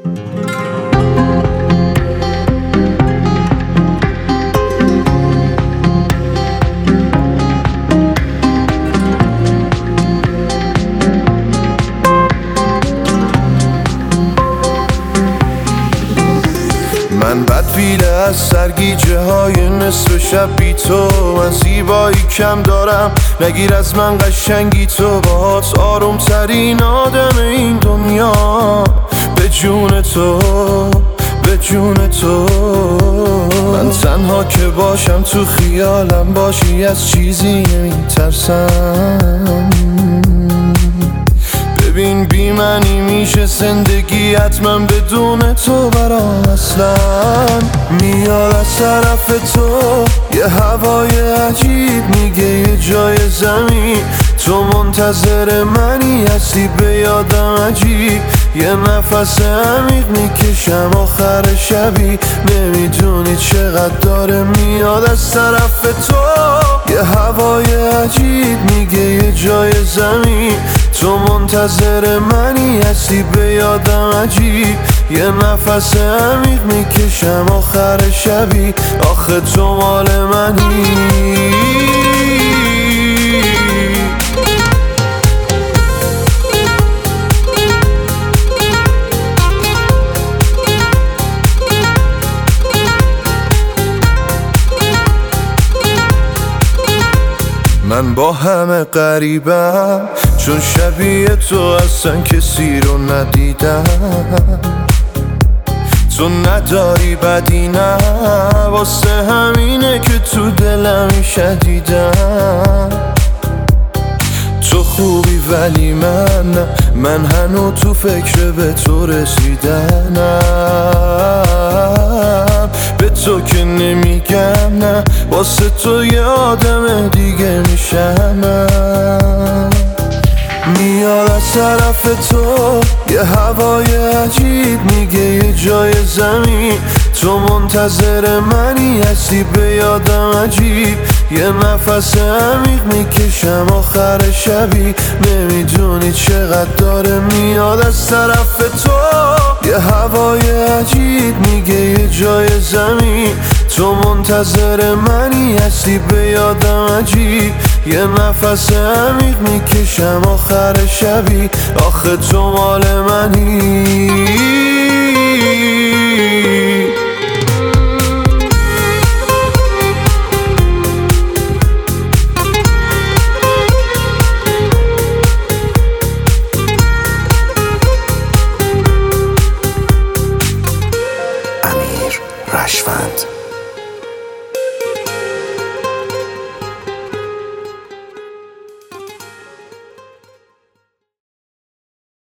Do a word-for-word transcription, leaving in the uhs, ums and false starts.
من بدبینه از سرگیجه های نصف شب بی تو، من زیبایی کم دارم نگیر از من قشنگی تو، باهات آروم ترین آدم این دنیا، به جون تو به جون تو. من تنها که باشم تو خیالم باشی از چیزی میترسم، ببین بی معنی میشه زندگی حتما بدون تو برام اصلا. میاد از طرف تو یه هوای عجیب میگه یه جای زمین تو منتظر منی، هستی به یادم عجیب، یه نفس عمیق میکشم آخر شبی، نمیدونی چقدر داره میاد از طرف تو یه هوای عجیب میگه یه جای زمین تو منتظر منی، هستی به یادم عجیب، یه نفس عمیق میکشم آخر شبی، آخه تو مال منی. من با همه غریبم چون شبیه تو اصلا کسی رو ندیدم، تو نداری بدی نه، واسه همینه که تو دلمی شدیدم. تو خوبی ولی من نه، من هنو تو فکر به تو رسیدنم، به تو که نمیگم نه، واسه تو یه آدم دیگه میشم. میاد از طرف تو یه هوای عجیب میگه یه جای زمین تو منتظر منی، هستی به یادم عجیب، یه نفس عمیق میکشم آخر شبی، نمیدونی چقدر داره میاد از طرف تو یه هوای عجیب میگه یه جای زمین تو منتظر منی، هستی به یادم عجیب، یه نفس عمیق میکشم آخر شبی، آخه تو مال منی. امیر رشوند.